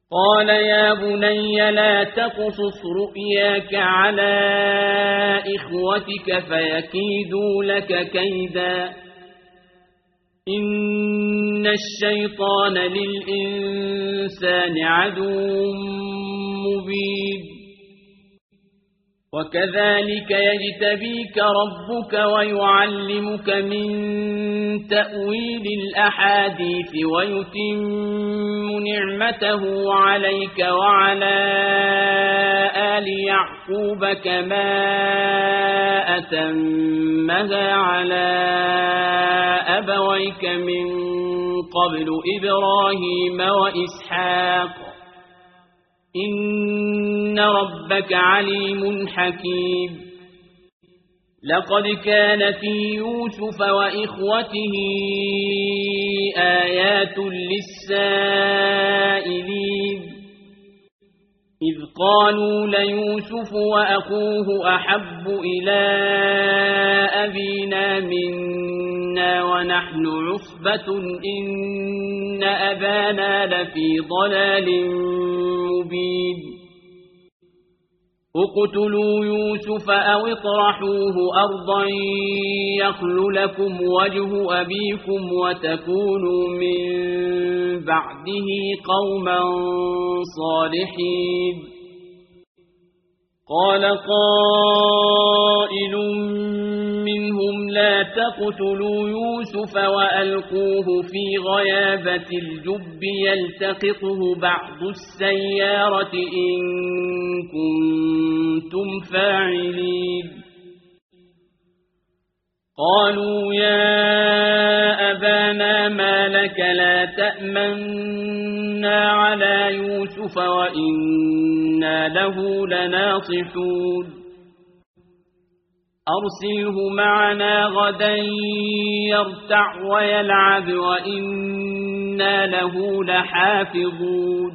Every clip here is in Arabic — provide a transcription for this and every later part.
قال يا بني لا تقصص رؤياك على إخوتك فيكيدوا لك كيدا إن الشيطان للإنسان عدو مبين وكذلك يجتبيك ربك ويعلمك من تأويل الأحاديث ويتم نعمته عليك وعلى آل يعقوب كما أتمها على أبويك من قبل إبراهيم وإسحاق إن ربك عليم حكيم لقد كان في يوسف وإخوته آيات للسائلين إذ قالوا ليوسف وأخوه أحب إلى أبينا منا ونحن عصبة إن أبانا لفي ضلال مبين اقتلوا يوسف أو اطرحوه أرضا يخل لكم وجه أبيكم وتكونوا من بعده قوما صالحين قال قائل منهم لا تقتلوا يوسف وألقوه في غيابة الجب يلتقطه بعض السيارة إن كنتم فاعلين قالوا يا أبانا ما لك لا تأمنا على يوسف وإنا له لناصحون أرسله معنا غدا يرتع ويلعب وإنا له لحافظون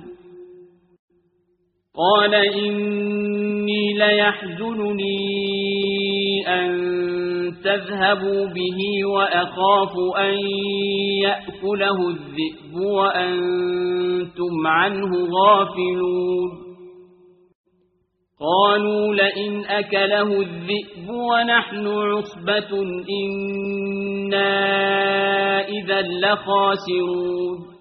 قال إني ليحزنني أن تذهبوا به وأخاف أن يأكله الذئب وأنتم عنه غافلون قالوا لئن أكله الذئب ونحن عصبة إنا إذا لخاسرون